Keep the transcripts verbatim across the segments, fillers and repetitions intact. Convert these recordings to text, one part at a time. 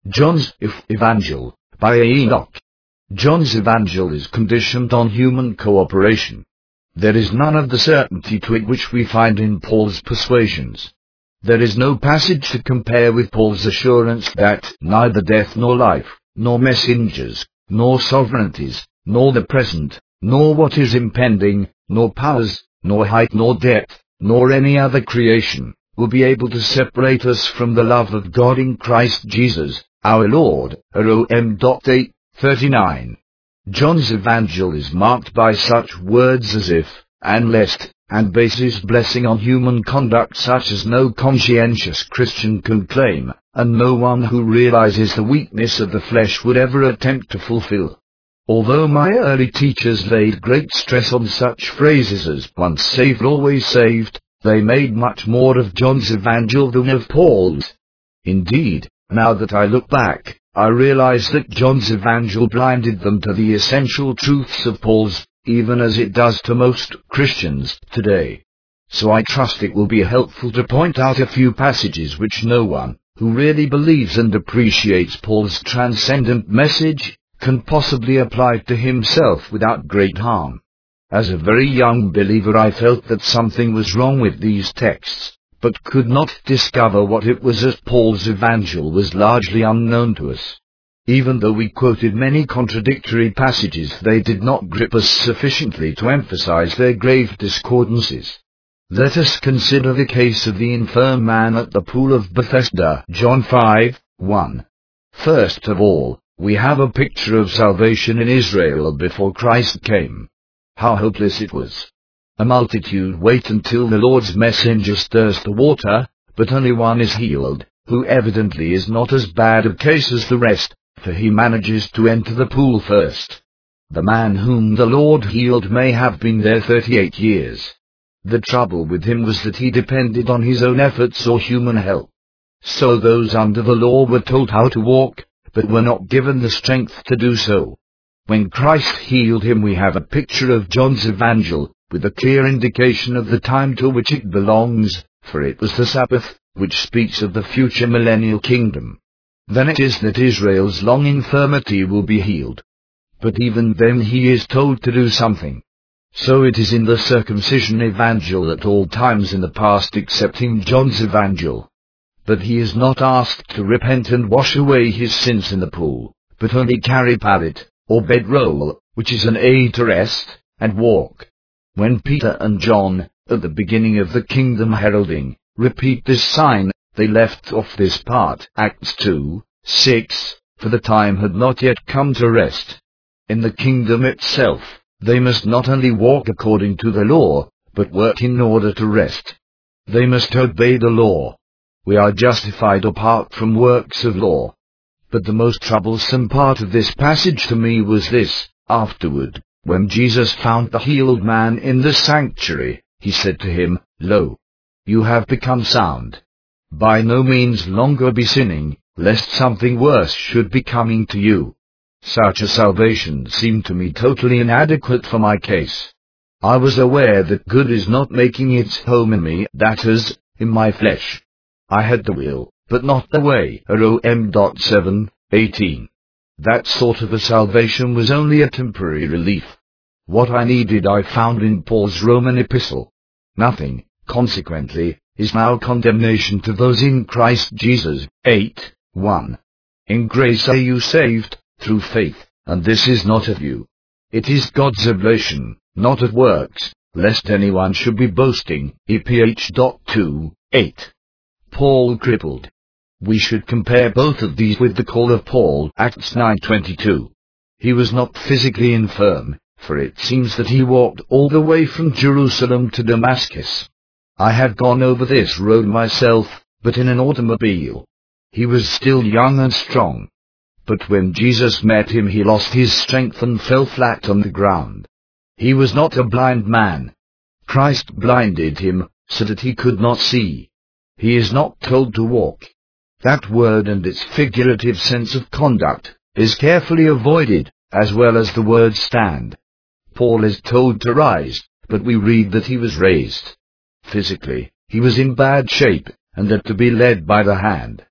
John's Evangel, by Enoch. John's Evangel is conditioned on human cooperation. There is none of the certainty to it which we find in Paul's persuasions. There is no passage to compare with Paul's assurance that neither death nor life, nor messengers, nor sovereignties, nor the present, nor what is impending, nor powers, nor height nor depth, nor any other creation, will be able to separate us from the love of God in Christ Jesus, our Lord. Rom. eight thirty-nine. John's Evangel is marked by such words as if, and lest, and bases blessing on human conduct such as no conscientious Christian can claim, and no one who realizes the weakness of the flesh would ever attempt to fulfill. Although my early teachers laid great stress on such phrases as once saved always saved, they made much more of John's Evangel than of Paul's. Indeed, now that I look back, I realize that John's Evangel blinded them to the essential truths of Paul's, even as it does to most Christians today. So I trust it will be helpful to point out a few passages which no one, who really believes and appreciates Paul's transcendent message, can possibly apply to himself without great harm. As a very young believer I felt that something was wrong with these texts, but could not discover what it was, as Paul's Evangel was largely unknown to us. Even though we quoted many contradictory passages, they did not grip us sufficiently to emphasize their grave discordances. Let us consider the case of the infirm man at the pool of Bethesda, John five one. First of all, we have a picture of salvation in Israel before Christ came. How hopeless it was! A multitude wait until the Lord's messenger stirs the water, but only one is healed, who evidently is not as bad a case as the rest, for he manages to enter the pool first. The man whom the Lord healed may have been there thirty-eight years. The trouble with him was that he depended on his own efforts or human help. So those under the law were told how to walk, but were not given the strength to do so. When Christ healed him, we have a picture of John's Evangel, with a clear indication of the time to which it belongs, for it was the Sabbath, which speaks of the future millennial kingdom. Then it is that Israel's long infirmity will be healed. But even then he is told to do something. So it is in the circumcision Evangel at all times in the past excepting John's Evangel. But he is not asked to repent and wash away his sins in the pool, but only carry pallet, or bedroll, which is an aid to rest, and walk. When Peter and John, at the beginning of the kingdom heralding, repeat this sign, they left off this part, Acts two six, for the time had not yet come to rest. In the kingdom itself, they must not only walk according to the law, but work in order to rest. They must obey the law. We are justified apart from works of law. But the most troublesome part of this passage to me was this: afterward, when Jesus found the healed man in the sanctuary, he said to him, Lo, you have become sound. By no means longer be sinning, lest something worse should be coming to you. Such a salvation seemed to me totally inadequate for my case. I was aware that good is not making its home in me, that is, in my flesh. I had the will, but not the way. Rom. seven eighteen. That sort of a salvation was only a temporary relief. What I needed I found in Paul's Roman epistle. Nothing, consequently, is now condemnation to those in Christ Jesus. eight one. In grace are you saved, through faith, and this is not of you. It is God's oblation, not of works, lest anyone should be boasting. E P H two eight. Paul crippled. We should compare both of these with the call of Paul, Acts nine twenty-two. He was not physically infirm, for it seems that he walked all the way from Jerusalem to Damascus. I had gone over this road myself, but in an automobile. He was still young and strong. But when Jesus met him, he lost his strength and fell flat on the ground. He was not a blind man. Christ blinded him, so that he could not see. He is not told to walk. That word and its figurative sense of conduct is carefully avoided, as well as the word stand. Paul is told to rise, but we read that he was raised. Physically, he was in bad shape, and that to be led by the hand.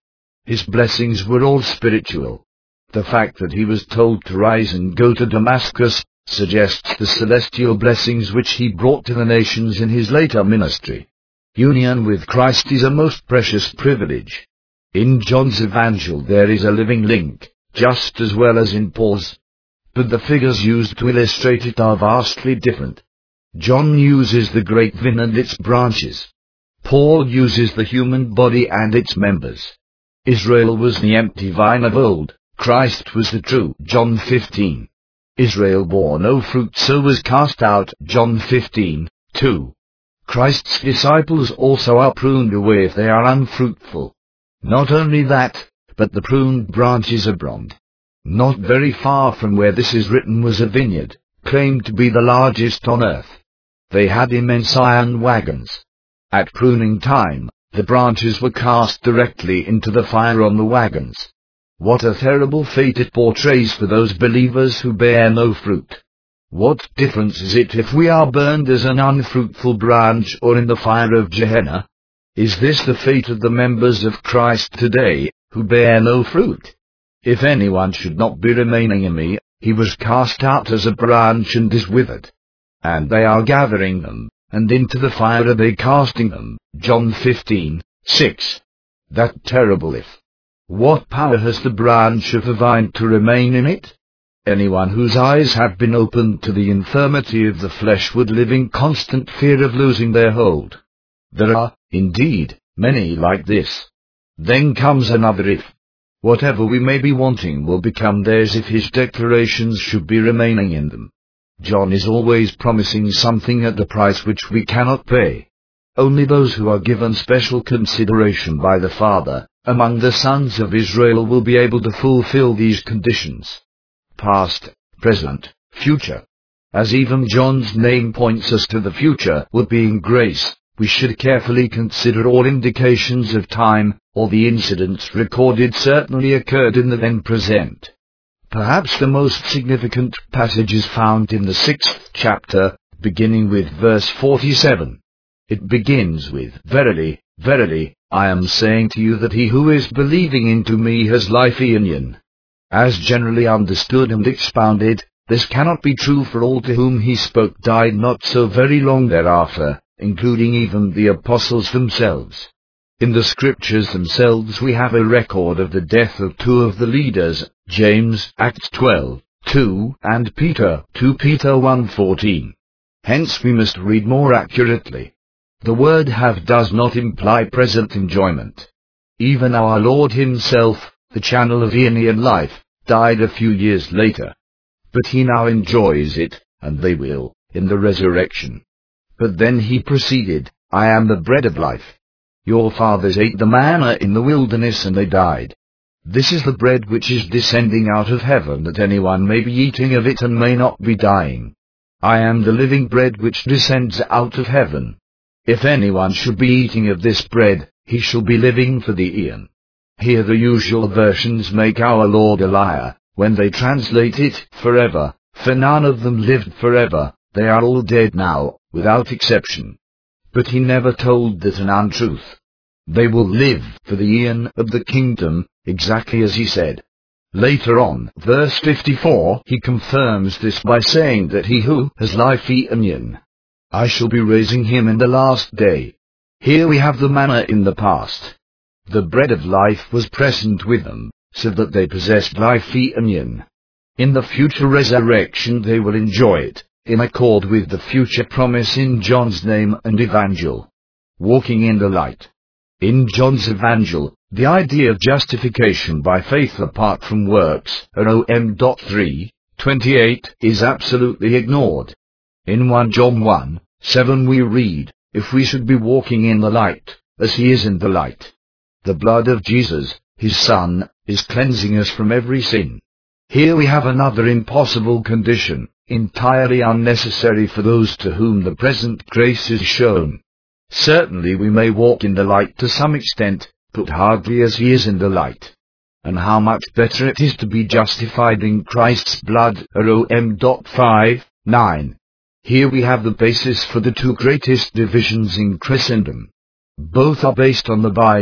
His blessings were all spiritual. The fact that he was told to rise and go to Damascus suggests the celestial blessings which he brought to the nations in his later ministry. Union with Christ is a most precious privilege. In John's Evangel there is a living link, just as well as in Paul's. But the figures used to illustrate it are vastly different. John uses the great vine and its branches. Paul uses the human body and its members. Israel was the empty vine of old, Christ was the true. John fifteen. Israel bore no fruit, so was cast out. John fifteen, two. Christ's disciples also are pruned away if they are unfruitful. Not only that, but the pruned branches are bronze. Not very far from where this is written was a vineyard, claimed to be the largest on earth. They had immense iron wagons. At pruning time, the branches were cast directly into the fire on the wagons. What a terrible fate it portrays for those believers who bear no fruit. What difference is it if we are burned as an unfruitful branch or in the fire of Gehenna? Is this the fate of the members of Christ today, who bear no fruit? If anyone should not be remaining in me, he was cast out as a branch and is withered. And they are gathering them, and into the fire are they casting them. John fifteen, six. That terrible if. What power has the branch of the vine to remain in it? Anyone whose eyes have been opened to the infirmity of the flesh would live in constant fear of losing their hold. There are, indeed, many like this. Then comes another if. Whatever we may be wanting will become theirs if his declarations should be remaining in them. John is always promising something at the price which we cannot pay. Only those who are given special consideration by the Father, among the sons of Israel, will be able to fulfill these conditions. Past, present, future. As even John's name points us to the future, with being grace, we should carefully consider all indications of time. All the incidents recorded certainly occurred in the then present. Perhaps the most significant passage is found in the sixth chapter, beginning with verse forty-seven. It begins with, Verily, verily, I am saying to you that he who is believing into me has life eon. As generally understood and expounded, this cannot be true, for all to whom he spoke died not so very long thereafter, including even the apostles themselves. In the scriptures themselves we have a record of the death of two of the leaders, James, Acts twelve, two, and Peter, two Peter one fourteen. Hence we must read more accurately. The word have does not imply present enjoyment. Even our Lord himself, the channel of Aeonian life, died a few years later. But he now enjoys it, and they will, in the resurrection. But then he proceeded, I am the bread of life. Your fathers ate the manna in the wilderness and they died. This is the bread which is descending out of heaven, that anyone may be eating of it and may not be dying. I am the living bread which descends out of heaven. If anyone should be eating of this bread, he shall be living for the eon. Here the usual versions make our Lord a liar, when they translate it, forever, for none of them lived forever, they are all dead now, without exception. But he never told that an untruth. They will live for the eon of the kingdom, exactly as he said. Later on, verse fifty-four, he confirms this by saying that he who has life eon, I shall be raising him in the last day. Here we have the manna in the past. The bread of life was present with them, so that they possessed life eon. In the future resurrection they will enjoy it, in accord with the future promise in John's name and Evangel. Walking in the light. In John's Evangel, the idea of justification by faith apart from works, Rom three twenty-eight, is absolutely ignored. In First John one seven we read, If we should be walking in the light, as he is in the light. The blood of Jesus, his Son, is cleansing us from every sin. Here we have another impossible condition, entirely unnecessary for those to whom the present grace is shown. Certainly we may walk in the light to some extent, but hardly as he is in the light. And how much better it is to be justified in Christ's blood, Rom five nine. Here we have the basis for the two greatest divisions in Christendom. Both are based on the Bible,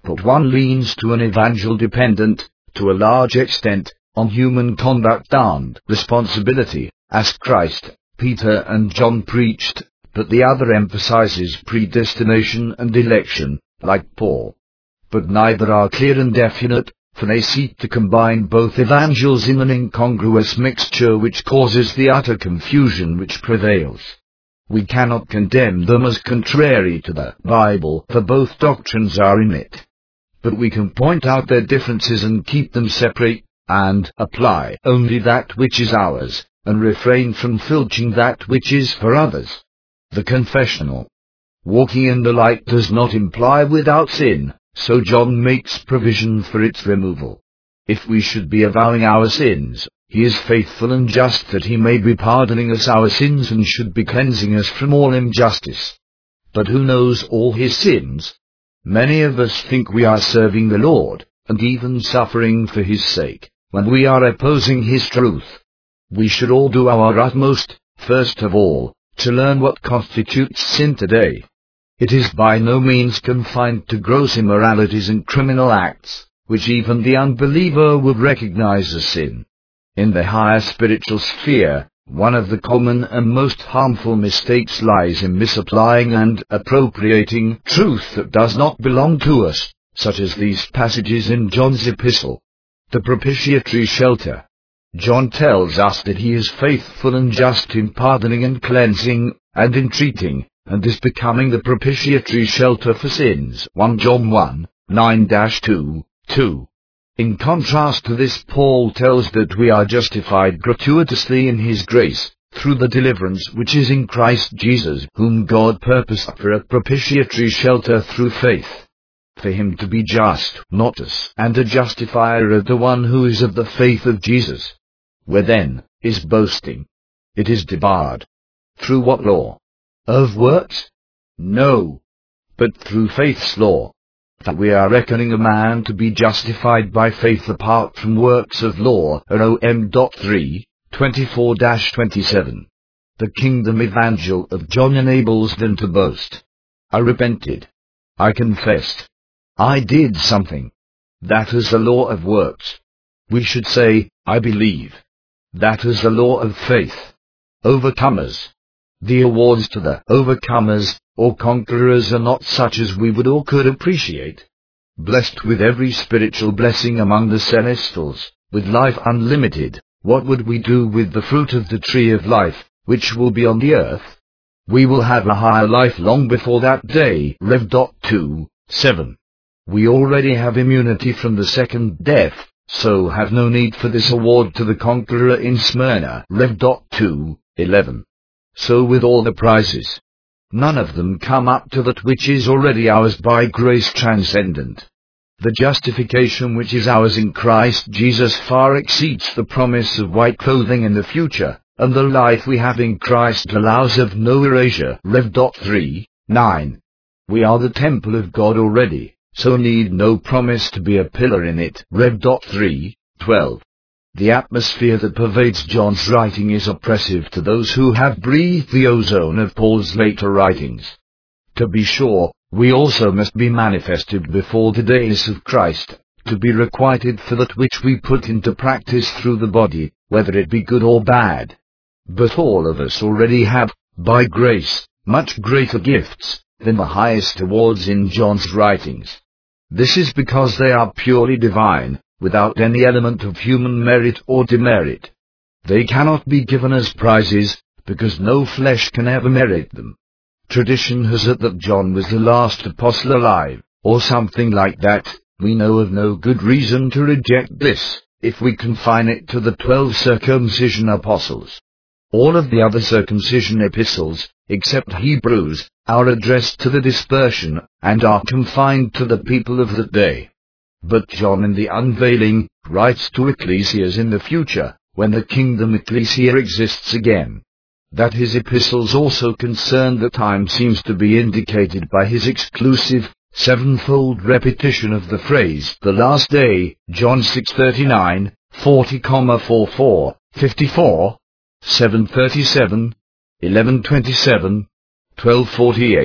but one leans to an evangel dependent, to a large extent, on human conduct and responsibility, as Christ, Peter and John preached, but the other emphasizes predestination and election, like Paul. But neither are clear and definite, for they seek to combine both evangels in an incongruous mixture which causes the utter confusion which prevails. We cannot condemn them as contrary to the Bible, for both doctrines are in it. But we can point out their differences and keep them separate, and apply only that which is ours, and refrain from filching that which is for others. The confessional. Walking in the light does not imply without sin, so John makes provision for its removal. If we should be avowing our sins, he is faithful and just that he may be pardoning us our sins and should be cleansing us from all injustice. But who knows all his sins? Many of us think we are serving the Lord, and even suffering for his sake, when we are opposing his truth. We should all do our utmost, first of all, to learn what constitutes sin today. It is by no means confined to gross immoralities and criminal acts, which even the unbeliever would recognize as sin. In the higher spiritual sphere, one of the common and most harmful mistakes lies in misapplying and appropriating truth that does not belong to us, such as these passages in John's epistle. The propitiatory shelter. John tells us that he is faithful and just in pardoning and cleansing, and entreating, and is becoming the propitiatory shelter for sins. First John one, nine to two, two. In contrast to this, Paul tells that we are justified gratuitously in his grace, through the deliverance which is in Christ Jesus, whom God purposed for a propitiatory shelter through faith. For him to be just, not us, and a justifier of the one who is of the faith of Jesus. Where then is boasting? It is debarred. Through what law? Of works? No, but through faith's law. That we are reckoning a man to be justified by faith apart from works of law. Rom. three, twenty-four to twenty-seven. The kingdom evangel of John enables them to boast. I repented. I confessed. I did something. That is the law of works. We should say, I believe. That is the law of faith. Overcomers. The awards to the overcomers, or conquerors, are not such as we would or could appreciate. Blessed with every spiritual blessing among the celestials, with life unlimited, what would we do with the fruit of the tree of life, which will be on the earth? We will have a higher life long before that day. Rev. two, seven. We already have immunity from the second death, so have no need for this award to the conqueror in Smyrna. Rev. two, eleven. So with all the prizes. None of them come up to that which is already ours by grace transcendent. The justification which is ours in Christ Jesus far exceeds the promise of white clothing in the future, and the life we have in Christ allows of no erasure. Rev. three, nine. We are the temple of God already, so need no promise to be a pillar in it. Rev. three, twelve. The atmosphere that pervades John's writing is oppressive to those who have breathed the ozone of Paul's later writings. To be sure, we also must be manifested before the days of Christ, to be requited for that which we put into practice through the body, whether it be good or bad. But all of us already have, by grace, much greater gifts than the highest awards in John's writings. This is because they are purely divine, without any element of human merit or demerit. They cannot be given as prizes, because no flesh can ever merit them. Tradition has it that John was the last apostle alive, or something like that. We know of no good reason to reject this, if we confine it to the twelve circumcision apostles. All of the other circumcision epistles, except Hebrews, are addressed to the dispersion, and are confined to the people of that day. But John in the unveiling, writes to ecclesias in the future, when the kingdom ecclesia exists again. That his epistles also concern the time seems to be indicated by his exclusive, sevenfold repetition of the phrase, the last day, John six thirty-nine, forty, forty-four, fifty-four, seven thirty-seven, eleven twenty-seven, twelve forty-eight,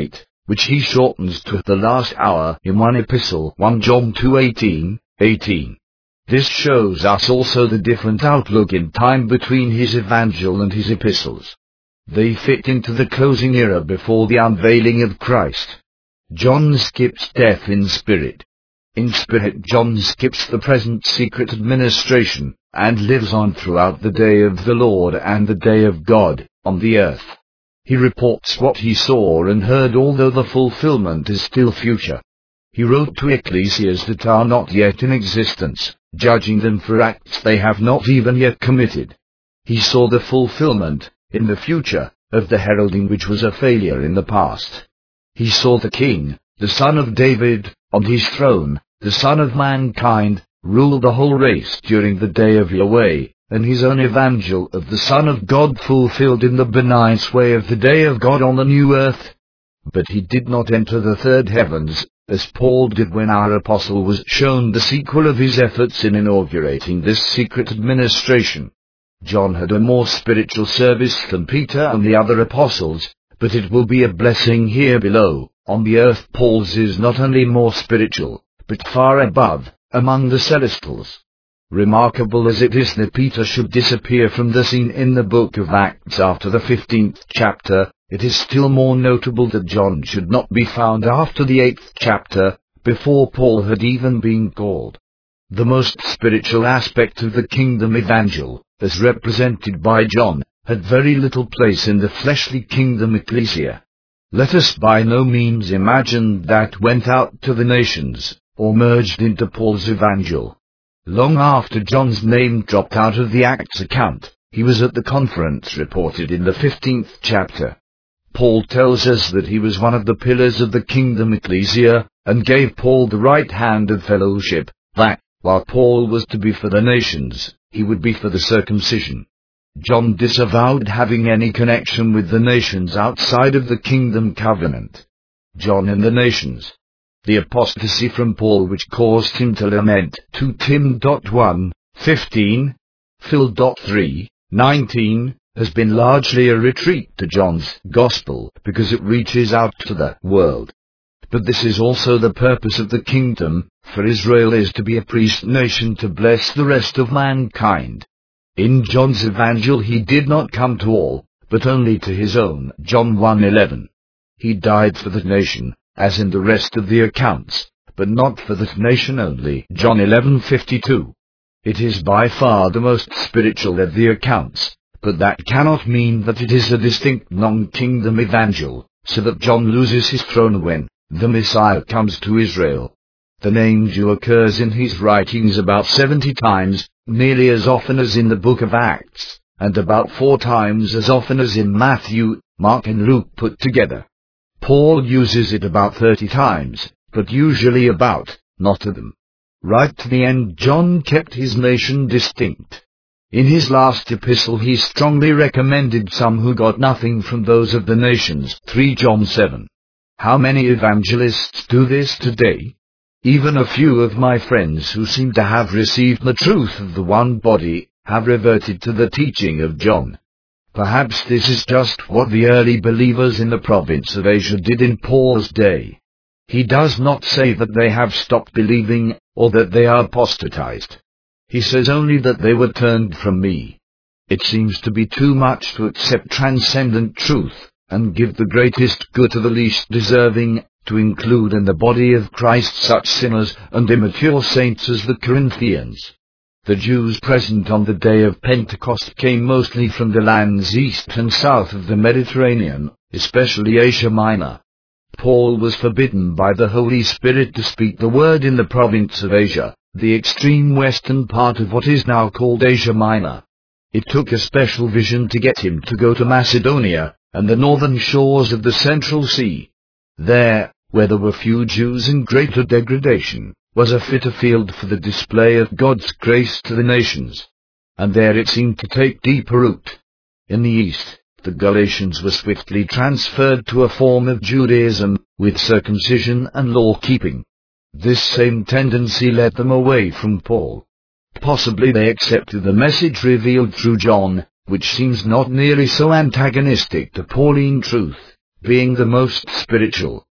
which he shortens to the last hour in one epistle, First John two eighteen, eighteen. This shows us also the different outlook in time between his evangel and his epistles. They fit into the closing era before the unveiling of Christ. John skips death in spirit. In spirit John skips the present secret administration, and lives on throughout the day of the Lord and the day of God, on the earth. He reports what he saw and heard, although the fulfillment is still future. He wrote to ecclesias that are not yet in existence, judging them for acts they have not even yet committed. He saw the fulfillment, in the future, of the heralding which was a failure in the past. He saw the King, the Son of David, on his throne, the Son of mankind, rule the whole race during the day of Yahweh, and his own evangel of the Son of God fulfilled in the benign sway of the day of God on the new earth. But he did not enter the third heavens, as Paul did when our apostle was shown the sequel of his efforts in inaugurating this secret administration. John had a more spiritual service than Peter and the other apostles, but it will be a blessing here below. On the earth Paul's is not only more spiritual, but far above, among the celestials. Remarkable as it is that Peter should disappear from the scene in the book of Acts after the fifteenth chapter, it is still more notable that John should not be found after the eighth chapter, before Paul had even been called. The most spiritual aspect of the kingdom evangel, as represented by John, had very little place in the fleshly kingdom ecclesia. Let us by no means imagine that went out to the nations, or merged into Paul's evangel. Long after John's name dropped out of the Acts account, he was at the conference reported in the fifteenth chapter. Paul tells us that he was one of the pillars of the kingdom ecclesia, and gave Paul the right hand of fellowship, that, while Paul was to be for the nations, he would be for the circumcision. John disavowed having any connection with the nations outside of the kingdom covenant. John and the nations. The apostasy from Paul which caused him to lament, two Tim one, fifteen, Phil three, nineteen, has been largely a retreat to John's gospel, because it reaches out to the world. But this is also the purpose of the kingdom, for Israel is to be a priest nation to bless the rest of mankind. In John's evangel he did not come to all, but only to his own, John one eleven. He died for the nation, as in the rest of the accounts, but not for that nation only, John eleven fifty-two. It is by far the most spiritual of the accounts, but that cannot mean that it is a distinct non-kingdom evangel, so that John loses his throne when the Messiah comes to Israel. The name Jew occurs in his writings about seventy times, nearly as often as in the book of Acts, and about four times as often as in Matthew, Mark and Luke put together. Paul uses it about thirty times, but usually about, not to them. Right to the end John kept his nation distinct. In his last epistle he strongly recommended some who got nothing from those of the nations, three John seven. How many evangelists do this today? Even a few of my friends who seem to have received the truth of the one body, have reverted to the teaching of John. Perhaps this is just what the early believers in the province of Asia did in Paul's day. He does not say that they have stopped believing, or that they are apostatized. He says only that they were turned from me. It seems to be too much to accept transcendent truth, and give the greatest good to the least deserving, to include in the body of Christ such sinners and immature saints as the Corinthians. The Jews present on the day of Pentecost came mostly from the lands east and south of the Mediterranean, especially Asia Minor. Paul was forbidden by the Holy Spirit to speak the word in the province of Asia, the extreme western part of what is now called Asia Minor. It took a special vision to get him to go to Macedonia, and the northern shores of the Central Sea. There, where there were few Jews and greater degradation, was a fitter field for the display of God's grace to the nations. And there it seemed to take deeper root. In the east, the Galatians were swiftly transferred to a form of Judaism, with circumcision and law-keeping. This same tendency led them away from Paul. Possibly they accepted the message revealed through John, which seems not nearly so antagonistic to Pauline truth, being the most spiritual,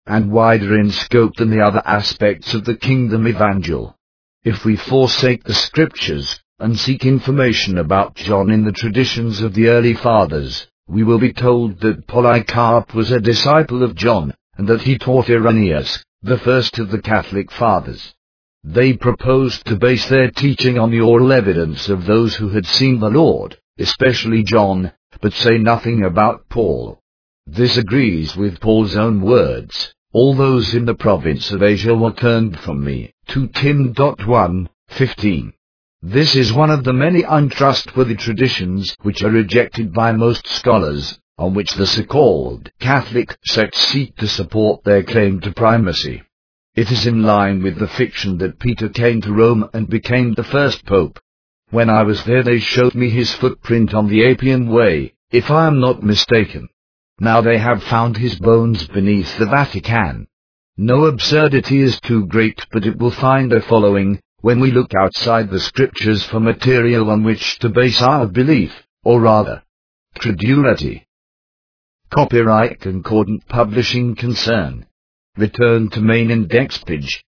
and wider in scope than the other aspects of the kingdom evangel. If we forsake the scriptures, and seek information about John in the traditions of the early fathers, we will be told that Polycarp was a disciple of John, and that he taught Irenaeus, the first of the Catholic fathers. They proposed to base their teaching on the oral evidence of those who had seen the Lord, especially John, but say nothing about Paul. This agrees with Paul's own words: "All those in the province of Asia were turned from me," two Tim one fifteen. This is one of the many untrustworthy traditions which are rejected by most scholars, on which the so-called Catholic sects seek to support their claim to primacy. It is in line with the fiction that Peter came to Rome and became the first pope. When I was there they showed me his footprint on the Appian Way, if I am not mistaken. Now they have found his bones beneath the Vatican. No absurdity is too great but it will find a following when we look outside the scriptures for material on which to base our belief, or rather, credulity. Copyright Concordant Publishing Concern. Return to main index page.